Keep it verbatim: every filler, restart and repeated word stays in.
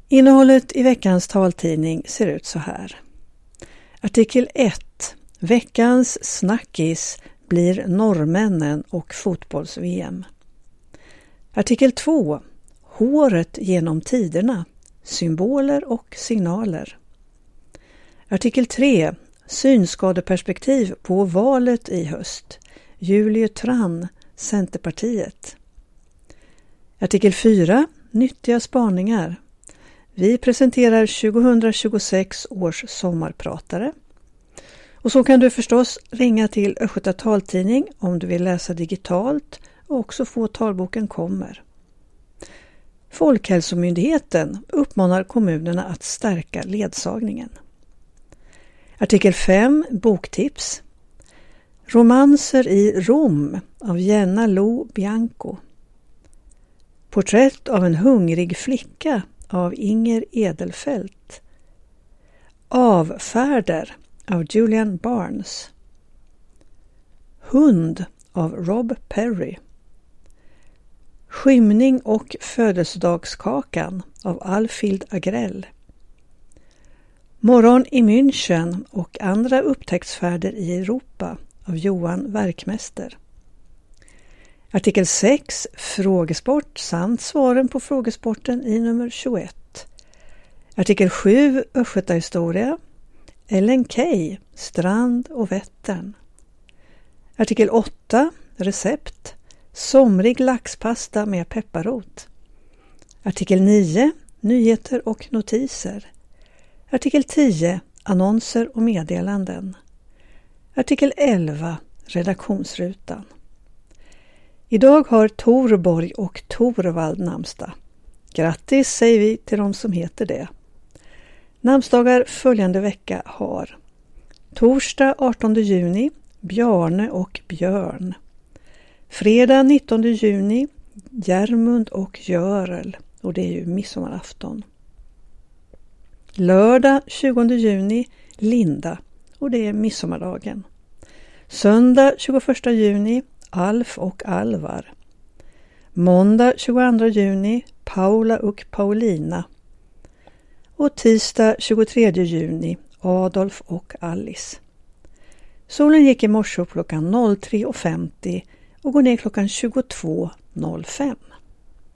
Innehållet i veckans taltidning ser ut så här. Artikel ett. Veckans snackis blir norrmännen och fotbolls-V M. Artikel två. Håret genom tiderna. Symboler och signaler. Artikel tre. Synskadeperspektiv på valet i höst. Julie Tran, Centerpartiet. Artikel fyra. Nyttiga spaningar. Vi presenterar tjugohundratjugosex års sommarpratare. Och så kan du förstås ringa till Östgöta taltidning om du vill läsa digitalt och också få talboken kommer. Folkhälsomyndigheten uppmanar kommunerna att stärka ledsagningen. Artikel fem. Boktips. Romanser i Rom av Jenna Lo Bianco. Porträtt av en hungrig flicka av Inger Edelfelt. Avfärder av Julian Barnes. Hund av Rob Perry. Skymning och födelsedagskakan av Alfhild Agrell. Morgon i München och andra upptäcktsfärder i Europa av Johan Verkmäster. Artikel sex. Frågesport samt svaren på frågesporten i nummer tjugoett. Artikel sju. Östgötahistoria. Ellen Key. Strand och Vättern. Artikel åtta. Recept. Somrig laxpasta med pepparrot. Artikel nio. Nyheter och notiser. Artikel tio. Annonser och meddelanden. Artikel elva. Redaktionsrutan. Idag har Torborg och Torvald namnsdag. Grattis säger vi till de som heter det. Namnsdagar följande vecka har torsdag artonde juni Bjarne och Björn. Fredag nittonde juni Järmund och Görel, och det är ju midsommarafton. Lördag tjugonde juni Linda, och det är midsommardagen. Söndag tjugoförsta juni Alf och Alvar. Måndag tjugoandra juni Paula och Paulina. Och tisdag tjugotredje juni Adolf och Alice. Solen gick i morse upp klockan tre femtio och går ner klockan tjugotvå noll fem.